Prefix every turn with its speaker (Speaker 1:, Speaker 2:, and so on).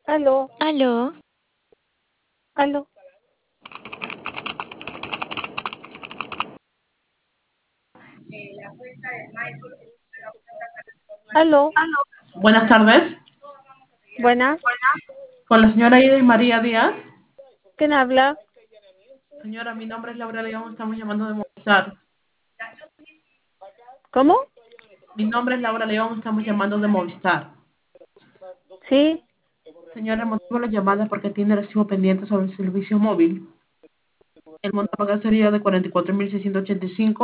Speaker 1: Aló,
Speaker 2: Aló,
Speaker 1: aló, aló.
Speaker 3: Buenas tardes,
Speaker 1: Buenas,
Speaker 3: con la señora Ida y María Díaz.
Speaker 1: ¿quién habla?
Speaker 3: Señora, mi nombre es Laura León, estamos llamando de Movistar.
Speaker 1: ¿Cómo?
Speaker 3: Mi nombre es Laura León, estamos llamando de Movistar.
Speaker 1: Sí,
Speaker 3: Señora, el motivo de la llamada es porque tiene recibo pendiente sobre el servicio móvil. El monto a pagar sería de 44.685.